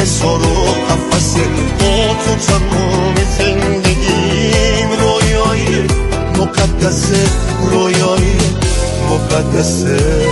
حصار و قفسه، با تو تمام زندگیم رویای مقدسه، رویای مقدسه.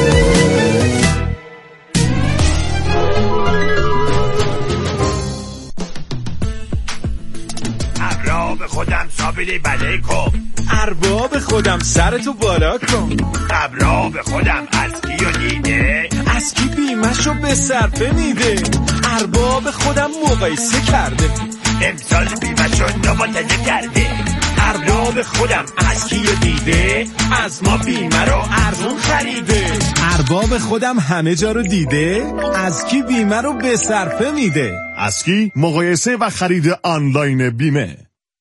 ارباب خودم سابیلی بله کن، ارباب خودم سرتو بالا کن. ارباب خودم از کیو دیده، از کی بیمشو به صرفه میده. ارباب خودم مقایسه کرده، امسال بیمشو نماتجه کرده. ارباب خودم از کیو دیده، از ما بیمه رو ارزون خریده. ارباب خودم همه جا رو دیده، از کی بیمه رو به صرفه میده. از کی مقایسه و خرید آنلاین بیمه.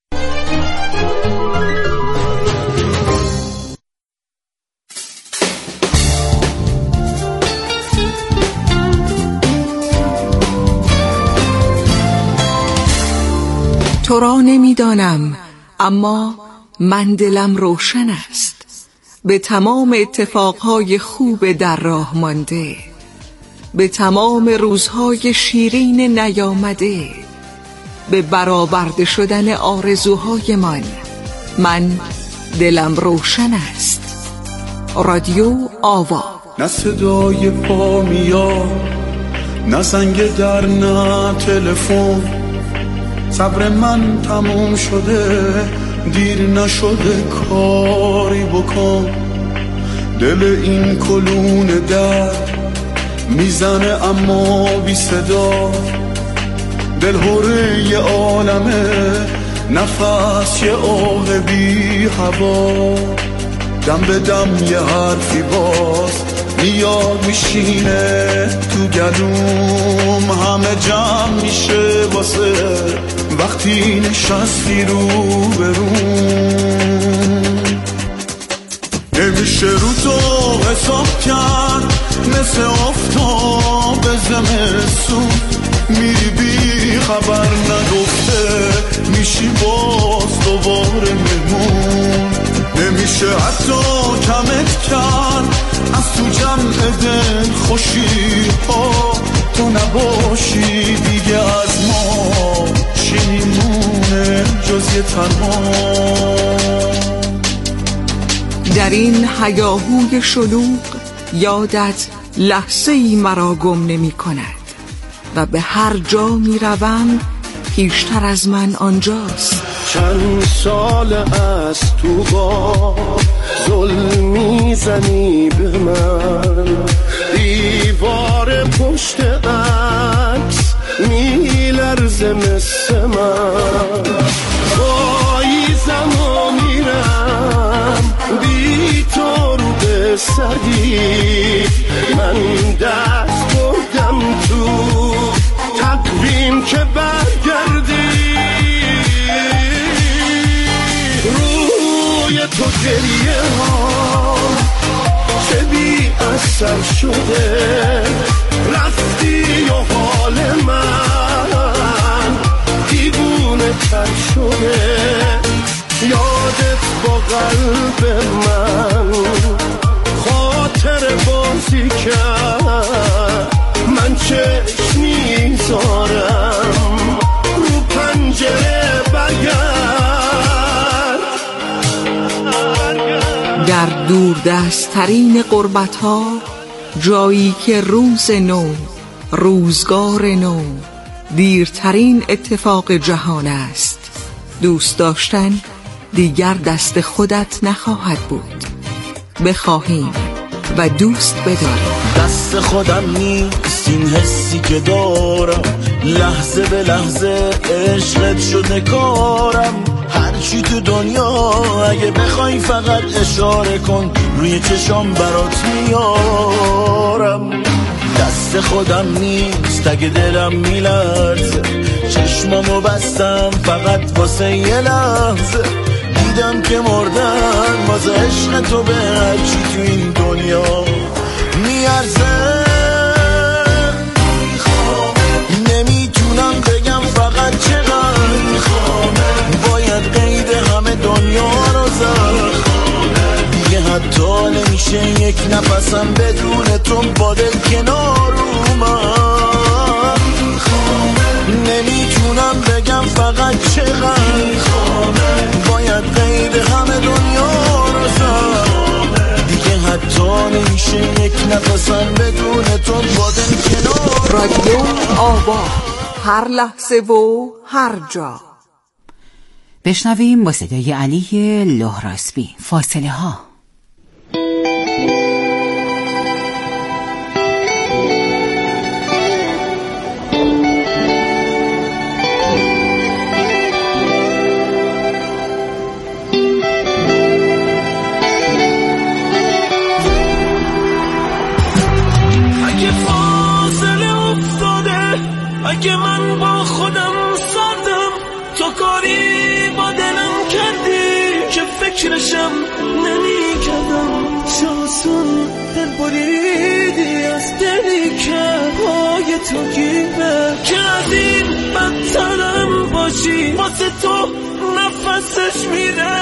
تو را نمیدانم اما من دلم روشن است، به تمام اتفاقهای خوب در راه مانده، به تمام روزهای شیرین نیامده، به برآورده شدن آرزوهای من دلم روشن است. رادیو آوا. نه صدای پا میاد، نه زنگ در، نه تلفن. صبر من تموم شده، دیر نشده کاری بکن. دل این کلون درد میزنه اما بی صدا، دل هره یه عالمه، نفس یه آه بی هوا. دم به دم یه حرفی باز میاد میشینه تو گلوم، همه جمع میشه واسه وقتی نشستی رو بروم. نمیشه رو تو حساب کرد، مثل آفتاب زمستون میری بی خبر نگفته، میشی باز دوباره مهمون. نمیشه حتی کمت کرد از تو جمع دل خوشی ها، تو نباشی دیگه از ما چی میمونه جز یه تنها. در این هیاهوی شلوغ یادت لحظه ای مرا گم نمی کند و به هر جا می روم پیشتر از من آنجاست. چند سال از تو با ظلم میزنی به من، دیوار پشت عکس میلرزه مثل من. پاییزم و میرم بی تو رو به سگی، من دست بردم تو تقویم که برگردی. روی تو گریه ها چه بی اثر شده، رفتی و حال من دیوونه تر شده. یادت با قلب من خاطر بازی کرد، من چشم میذارم رو پنجره بگرد. در دوردست‌ترین غربت‌ها، جایی که روز نو، روزگار نو، دیرترین اتفاق جهان است، دوست داشتن دیگر دست خودت نخواهد بود. بخواهیم و دوست بداریم. دست خودم نیست این حسی که دارم، لحظه به لحظه عشقت شده کارم. هرچی تو دنیا اگه بخوای فقط اشاره کن، روی چشام برات میارم. دست خودم نیست اگه دلم میلرزه، چشمامو بستم فقط واسه یه لحظه. دیدم که مردن واسه عشق تو به هرچی تو این دنیا میارزه. نمیتونم بگم فقط چقدر باید قید همه دنیا رو زد. دیگه حتی نمیشه یک نفسم بدون تو با دل کنار اومد. فقط چقدر خوابه، باید غیر همه دنیا رو زد، دیگه حتی نمیشه یک نفسم بدون تو با دل کنار. رادیو آوا، هر لحظه و هر جا. بشنویم با صدای علی لهراسبی فاصله ها. اگه من با خودم سردم، تو کاری با دلم کردی که فکرشم نمی کردم. چاسون دل بریدی از دلی که پای تو گیره، که از این بدترم باشی واسه تو نفسش میره.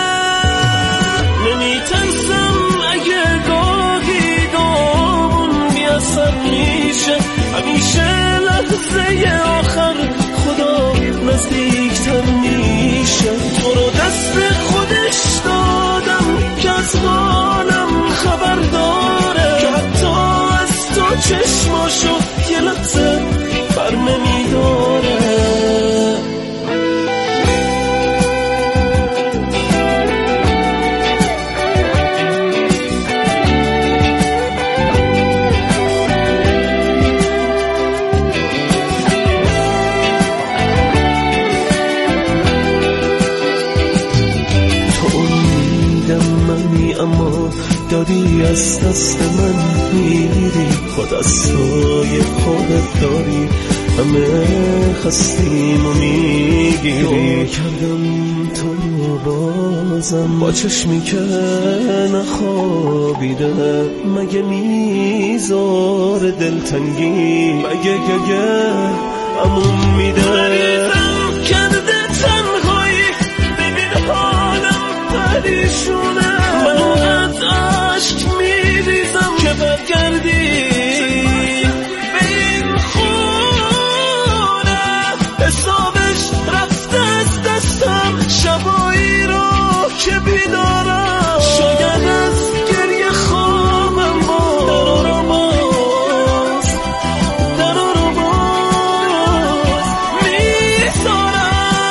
نمی ترسم اگه گاهی دامون بیاسر میشه، همیشه لحظه آخر خدا نزدیکتر میشه. تو رو دست خودش دادم که از حالم خبر داره، که حتی از تو چشماشو یه لحظه بر نمیداره. اما داری از دست من میری، با دستای خودت داری همه خستیم و میگیری. کردم تو رو بازم با چشمی که نخوابیده، مگه میذار دلتنگی، مگه گگه امون میده. کرده تنهایی ببین حالم پریشونه، من اونقدر عشق میریزم که برگردی به این خونه. حسابش رفته از دستم شبایی رو که بیدارم، شاید از گریه خوابم باز درو رو باز میذارم.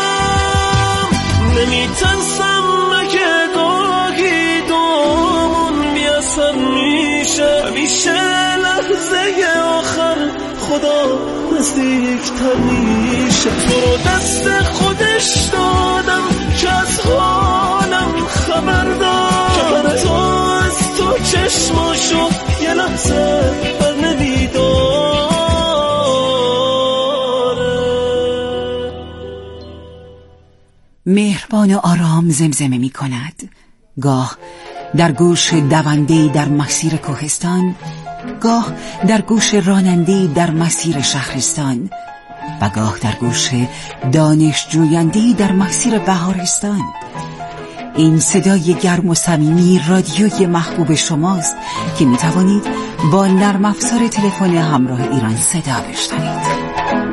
نمیترسم اگه گاهی دومون بیاسر میشه، همیشه لحظه آخر خدا نزدیکتر میشه. تو رو دست خودش دادم که از حالم خبر دار، که حتی از تو چشماشو یه لحظه بر نمیداره. مهربان و آرام زمزمه می کند، گاه در گوش دونده‌ای در مسیر کوهستان، گاه در گوش راننده‌ای در مسیر شهرستان و گاه در گوش دانشجوینده‌ای در مسیر بهارستان. این صدای گرم و صمیمی رادیوی محبوب شماست که می توانید با نرم افزار تلفن همراه ایران صدا بشنوید.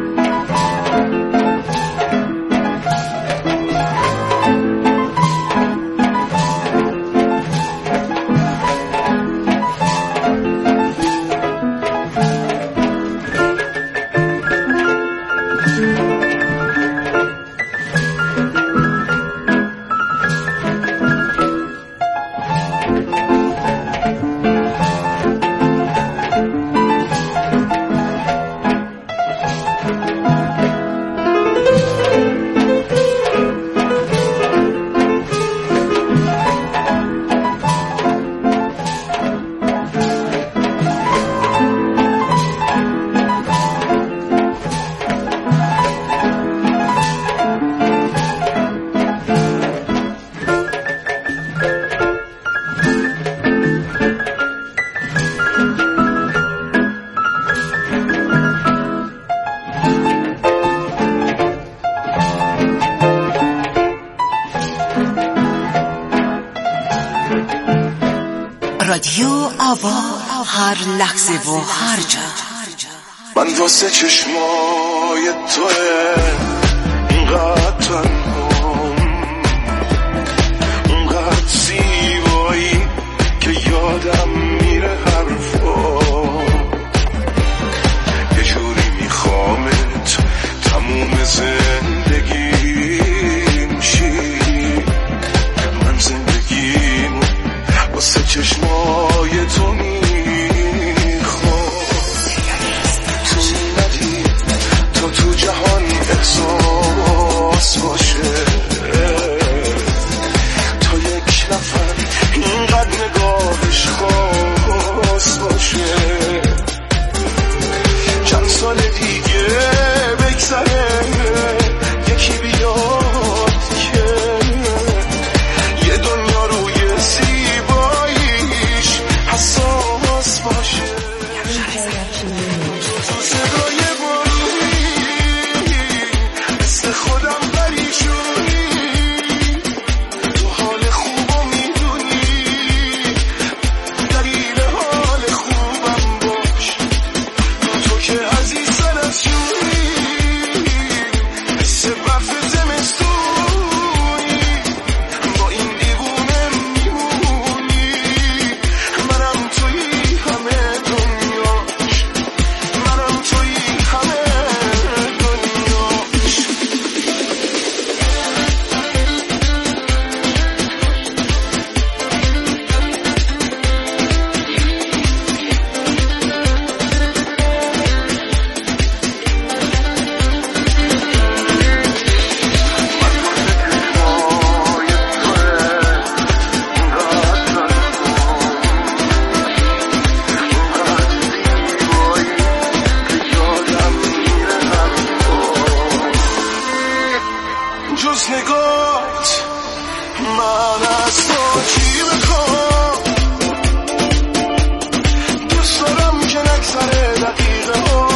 رادیو آوا، هر لحظه و هر جا. من واسه چشمای توه اینقدر نگات من از تو چی بخوام دوست دارم که نگذره دقیقه ها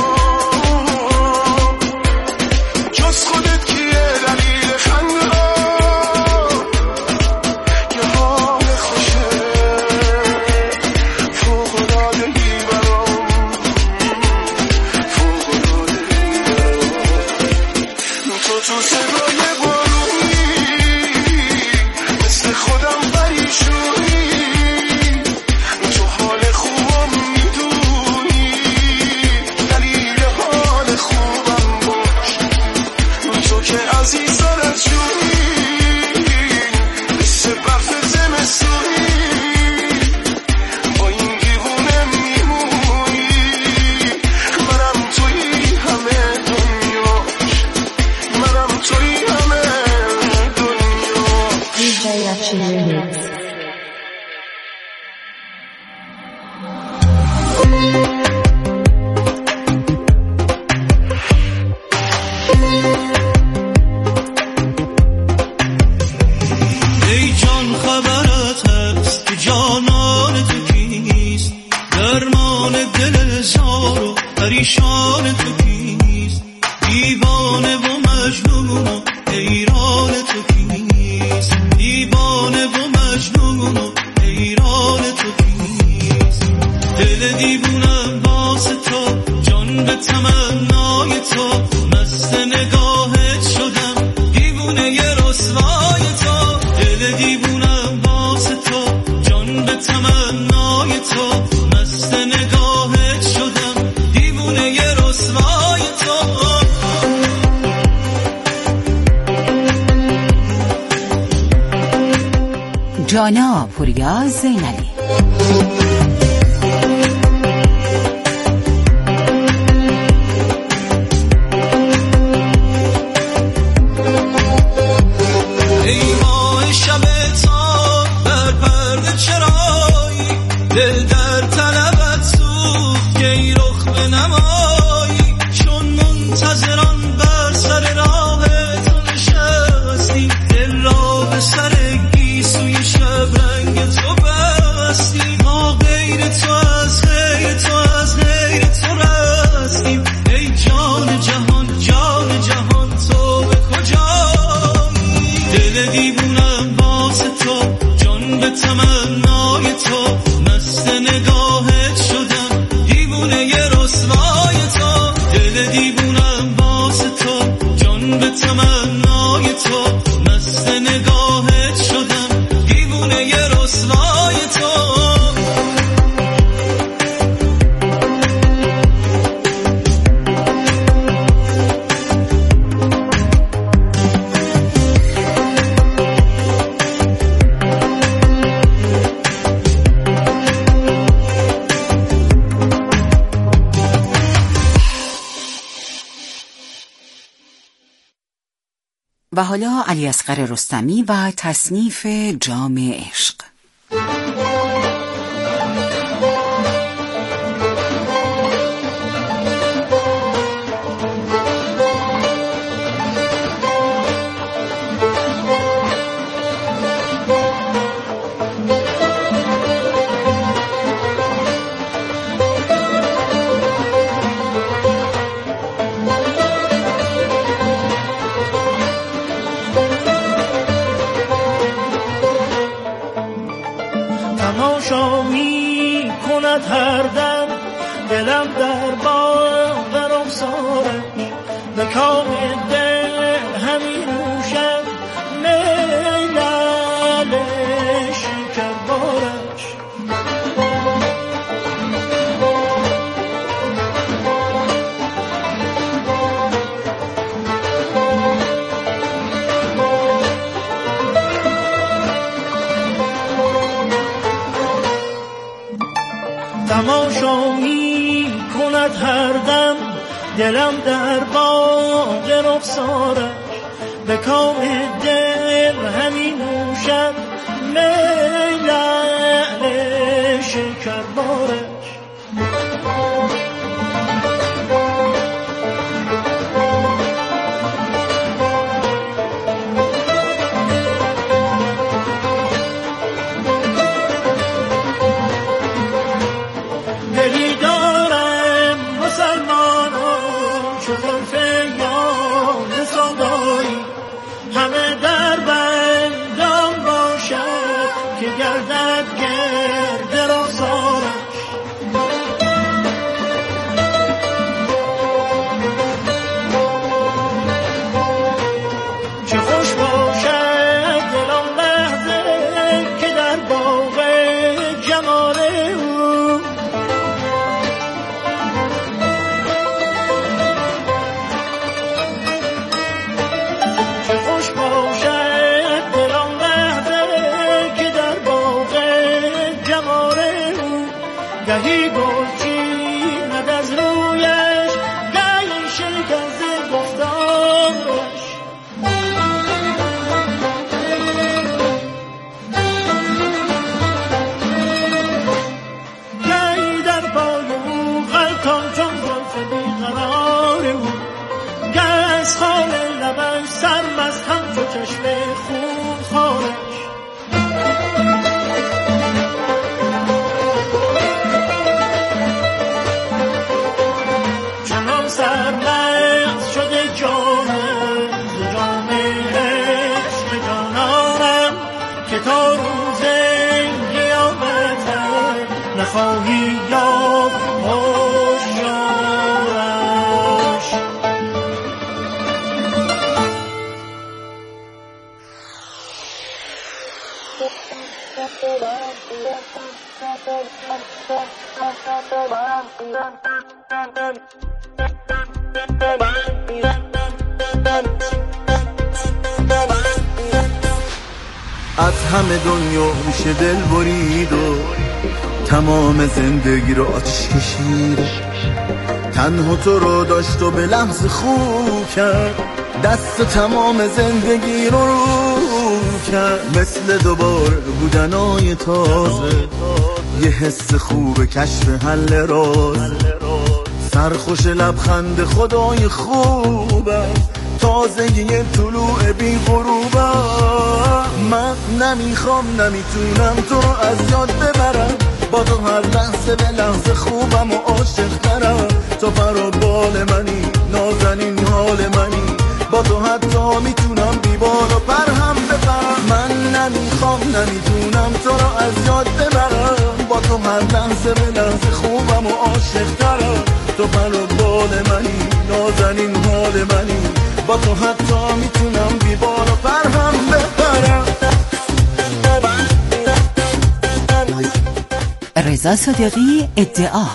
جز خودت کیه دلیل خنده ها یه حال خوشه فوق‌العاده‌ای برام فوق‌العاده‌ای برام تو صدای بارونی مثل خودم پریشونی تو حال خوبم میدونی دلیل حال خوبم باش تو که عزیزان از جونی مثل برف زمستونی با این دیوونه میمونی منم توی همه دنیاش منم توی همه دنیاش ای جان خبرت هست که جانان تو کیست درمان دل زار و پریشان تو کیست دیوانه و مجنون و حیران تو کیست دیوانه و مجنون و حیران تو کیست دل دیوونم واسه تو جان به تمنای تو مست نگاهت شدم دیوونه یه رسوای تو دل دیوونم واسه تو جان به تمنای تو مست نگاهت شدم دیوونه یه رسوای تو جانا پوریا زینالی. ای ماه شب تا در پرده چرایی دل در طلبت سوخت که ای رخ بنمایی چون منتظران بر سر راه تو نشستی دل را به سر گیسوی شب رنگ تو بستی ما غیر تو از غیر تو از غیر تو رستیم ای جان جهان جان جهان تو به کجایی دل دیوونم واسه تو جان به تمنای تو مست نگاهت شدم دیوونه یه رسوای تو دل دیوونم واسه تو جان به تمنای تو مست نگاهت شدم دیوونه یه رسوای تو و حالا علیاصغر رستمی و تصنیف جام عشق. تماشا می کند هر دم دلم در باغ رخسارش به کام دل همین نوشم میلال شکربارش تماشا می کند هر دم دلم در باغ رخسارش به کام دل همین نوشم میلال شکربارش یاد سودایی همه در بندان باشد که گردد گرد را سارش چه خوش باشد دل آن لحظه که در باغ جمال او چه خوش باشد دل آن لحظه که در باغ جمال او گهی گل چیند از رویش گهی شکست گفتارش گهی در پای او غلطان چون زلف بیقرار او گه از خال لبش سرمست همچو چشم خونخوارش چنان سرمست شده جانم ز جام عشق جانانم که تا روز قیامتم نخواهی یافت هوشیارش از همه دنیا میشه دل برید و تمام زندگی رو آتش کشید تنها تو رو داشت و به لحظه خوب کرد دست تمام زندگی رو کرد مثل دوباره بودنای تازه یه حس خوب کشف حل راز سرخوش لبخند خدای خوبم تازگی طلوع بی غروبم من نمیخوام نمیتونم تو رو از یاد ببرم با تو هر لحظه به لحظه خوبم و عاشق ترم تو پر و بال منی نازنین حال منی با تو حتی میتونم بی بال و پر هم بپرم من نمیخوام نمیتونم تو رو از یاد ببرم با تو هر لحظه به لحظه خوبم و عاشق ترم تو پر و بال منی نازنین حال منی با تو حتی میتونم بی بال و پر هم بپرم رضا صادقی ادعا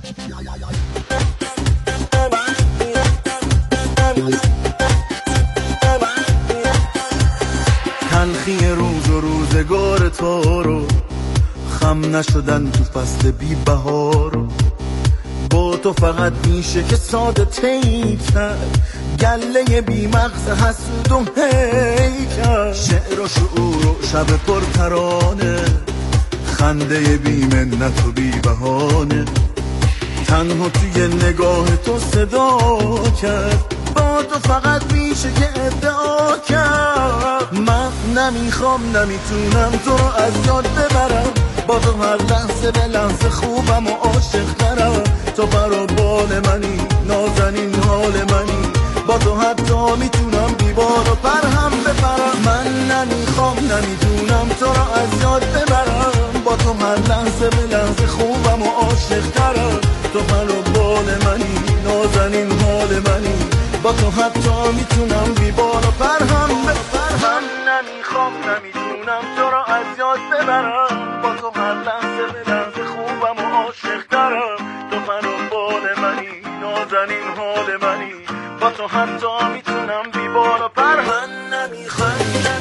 تلخی روز و روزگار تو رو خم نشدن تو فصل بی بهار با تو فقط میشه که ساده تی کرد گله بی مغز حسود و هیکر شعر و شعور و شب پر ترانه خنده بی منت و بی بهانه تنها توی نگاه تو صدا کرد با تو فقط میشه که ادعا کرد من نمیخوام نمیتونم تو رو از یاد ببرم با تو هر لحظه به لحظه خوبم و عاشق ترم تو پر و بال منی نازنین حال منی با تو حتی میتونم بی بال و پر هم بپرم من نمیخوام نمیتونم تو رو از یاد ببرم با تو هر لحظه به لحظه خوبم و عاشق ترم تو پر و بال منی نازنین حال منی با تو حتی میتونم بی بال و پر هم بپرم من نمیخوام نمیتونم تو رو از یاد ببرم با تو هر لحظه به لحظه خوبم و عاشق ترم تو پر و بال منی نازنین حال منی با تو حتی میتونم بی بال و پر من نمیخوام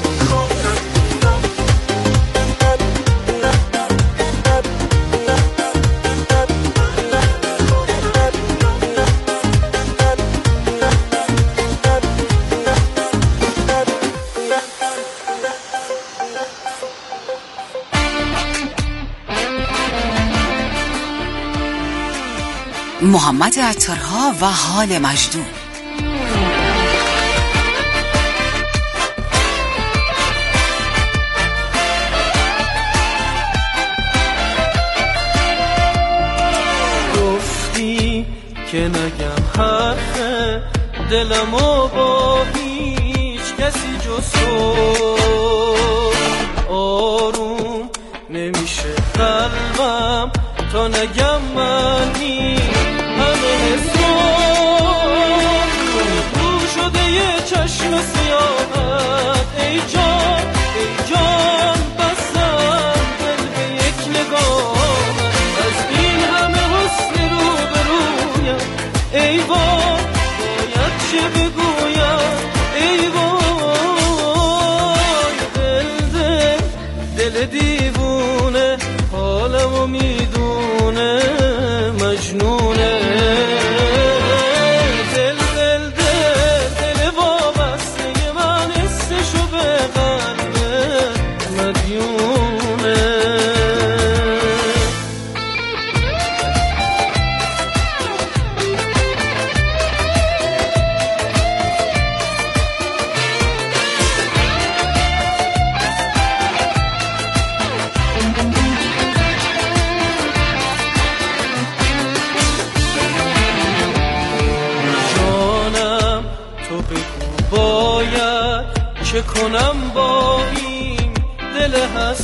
محمد عطارها و حال مجنون. گفتی که نگم حرفه دلمو با هیچ کسی جز تو آروم نمیشه قلبم تا نگم منی همه حساب رو شده یه چشم سیاحت ای جان بستم دل به یک نگاه از این همه حسن رو به رویم ای وای باید چه بگویم ای وای دل دیوونه حالمو میدونه مجنونه دل وابسته من حسشو به قلبه مدیونه چه کنم با این دل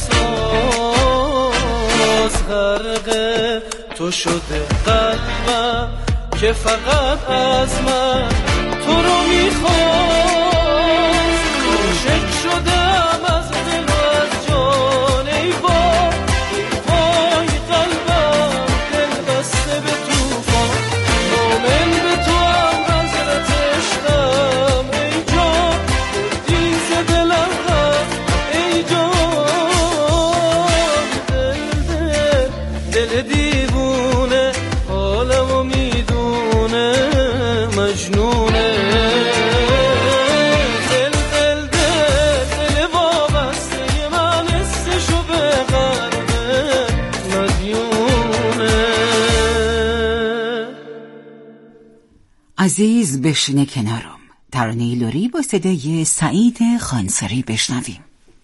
حساس غرق تو شده قلبم که فقط از من تو رو میخواست عاشق شدم از دل و از جان ای وای قلبم دل بسته به توفان مومن به تو هم حضرت عشقم ای جان دلم هست ای جان دل دیوونه حالمو میدونه مجنونه دل وابسته من حسشو به قلبه مدیونه عزیز بشینه کنارم ترانه لوری با صدای سعید خانساری بشنویم.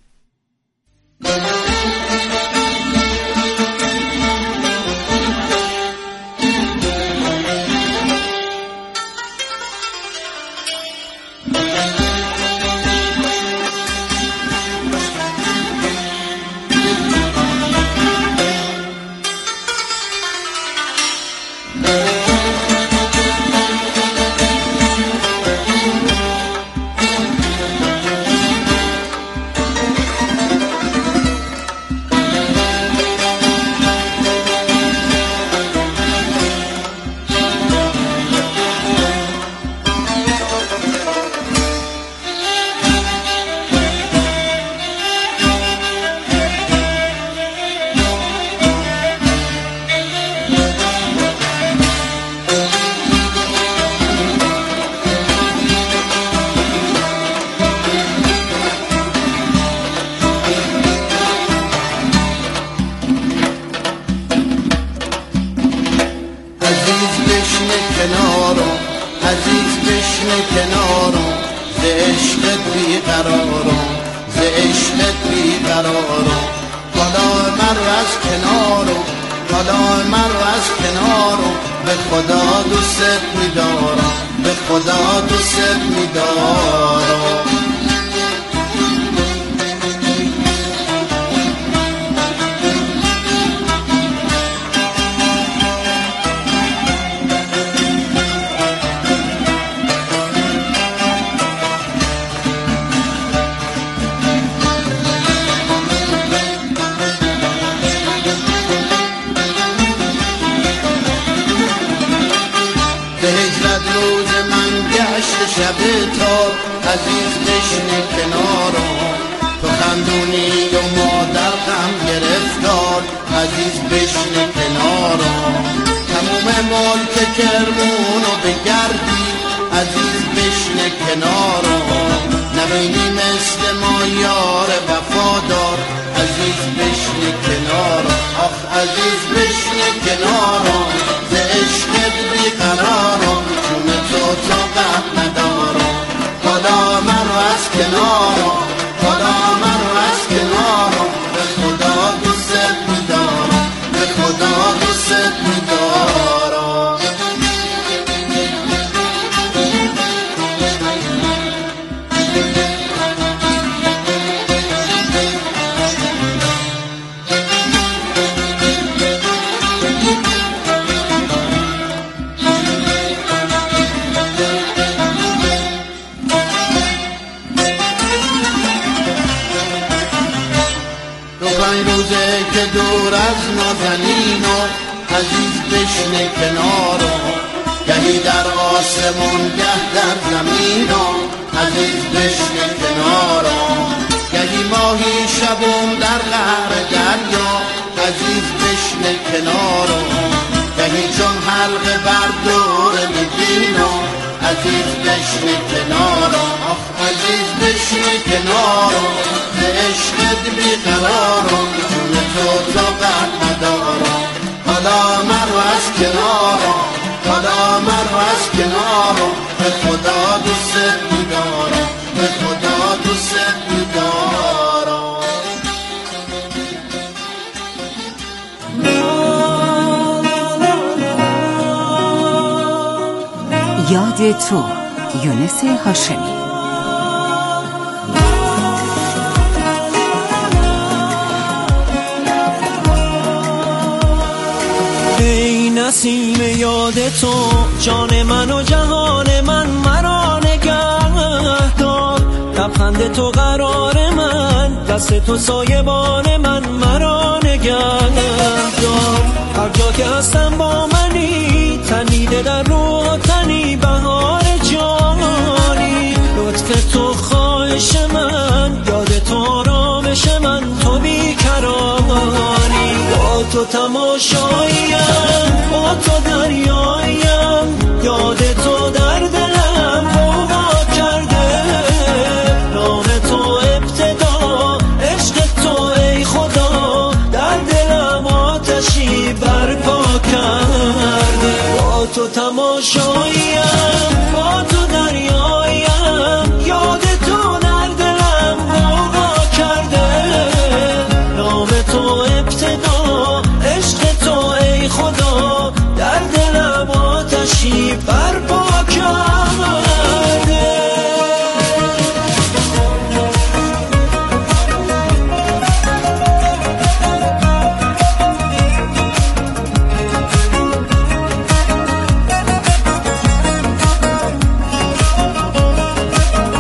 عزیز بشینه کنارم ز عشقت بیقرارم ز عشقت بیقرارم حالا من رو از کنارم حالا من رو از کنارم به خدا دوست می‌دارم به خدا دوست می‌دارم شب تار عزیز بشینه کنارم تو خندونی و مادر غم گرفتار عزیز بشینه کنارم تموم ملک کرمونو بگردی عزیز بشینه کنارم نبینی مثل ما یار وفادار عزیز بشینه کنارم آخ عزیز بشینه کنارم ز عشقت بیقرارم چون تو طاقت ندارم حالا من رو از کنارم حالا من رو از کنارم به خدا دوست می‌دارم به خدا دوست می‌دارم از نازنین و عزیز بشنه کنارم، گهی در آسمون گه در زمین و عزیز بشنه کنارم، گهی ماهی شبم در قعر دریا عزیز بشنه کنارم، گهی چون حلقه بر دور میبینم عزیز بشنه کنارم، عزیز بشنه کنارم، به عشقت بیقرارم، جون تو طاقت ندارم، حالا مرو از کنارم، حالا مرو از کنارم، به خدا دوست می‌دارم، به خدا دوست می‌دارم. یاد تو، یونس هاشمی. ای نسیم یاد تو، جان من و جهان من مرا نگه دار، لبخند تو قرار من، دست تو سایبان من مرا نگه دار، هر جا که هستم با منی، تنیده در رو تنی بهار جانی، لطف تو خواهش من، یاد تو آرامش من، تو بیکرانی، با تو تماشاییم، با تو دریا